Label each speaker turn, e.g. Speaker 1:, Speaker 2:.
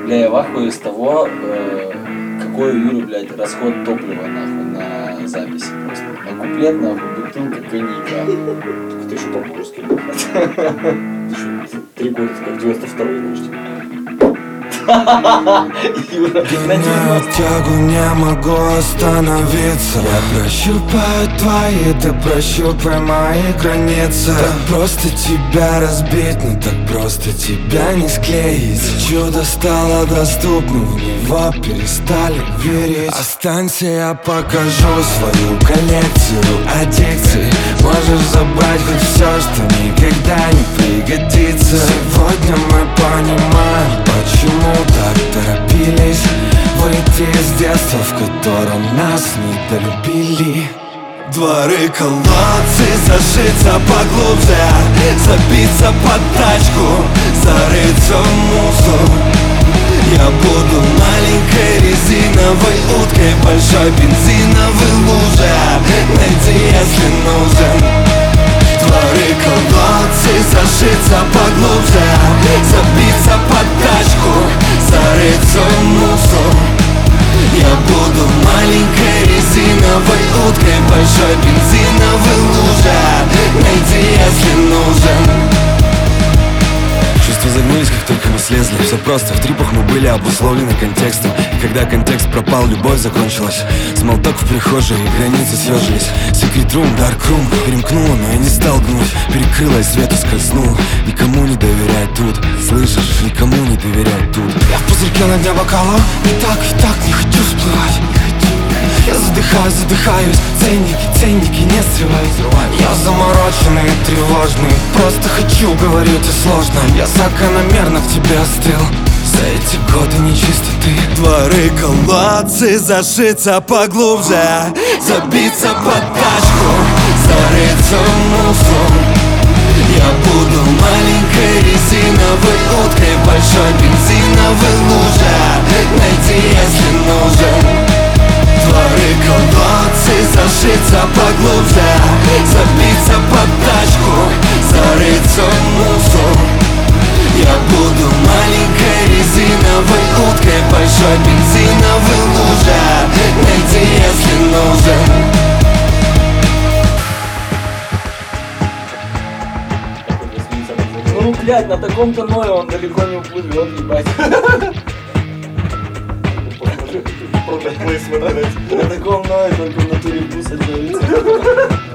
Speaker 1: Бля, я в ахуе с того, какой у Юры, блядь, расход топлива, нахуй, на записи просто. На куплет, нахуй, бутылка коньяка.
Speaker 2: Ты еще по-моему скинул. Ты еще 3 года, как 92-й, значит.
Speaker 1: Юра,
Speaker 3: Гоняю тягу, не могу остановиться. Я прощупаю твои, ты прощупай мои границы. Так просто тебя разбить, но так просто тебя не склеить. Чудо стало доступным, в него перестали верить. Останься, я покажу свою коллекцию аддикций. Можешь забрать хоть все, что никогда не пригодится. Сегодня мы понимаем, почему так торопились выйти из детства, в котором нас недолюбили. Дворы, колодцы, зашиться поглубже, забиться под тачку, зарыться в мусор. Я буду маленькой резиновой уткой, большой бензиновой луже. Найди, если нужен. Дворы, колодцы, зашиться поглубже, забиться под тачку, зарыться в мусор. Я буду маленькой резиновой уткой, большой бензиновой луже. Найди, если нужен. Чувства загнулись, как только мы слезли. Все просто, в трипах мы были обусловлены контекстом. И когда контекст пропал, любовь закончилась. Смолток в прихожей, и границы съежились. Секрет рум, дарк рум, перемкнула, но я не стал гнуть. Перекрыла и свету скользнул. Никому не доверяй тут, слышишь, никому не доверяй тут. Я в пузырьке на дне бокала, и так не хочу всплывать. Я задыхаюсь, ценники не срывай. Я замороченный и тревожный, просто хочу, говорить и сложно. Я закономерно к тебе остыл за эти годы нечистоты. Дворы, колодцы, зашиться поглубже, забиться под тачку, зарыться в мусор. Я буду маленькой резиновой уткой, большой бензиновой луже. Найди, если нужен. Дворы, колодцы, зашиться поглубже, забиться под тачку, зарыться в мусор. Я буду маленькой резиновой уткой, большой бензиновой луже. Найди, если нужен.
Speaker 1: Ну, блядь, на таком каное он далеко не уплывет, ебать. На таком ное только в натуре вкус отзовется.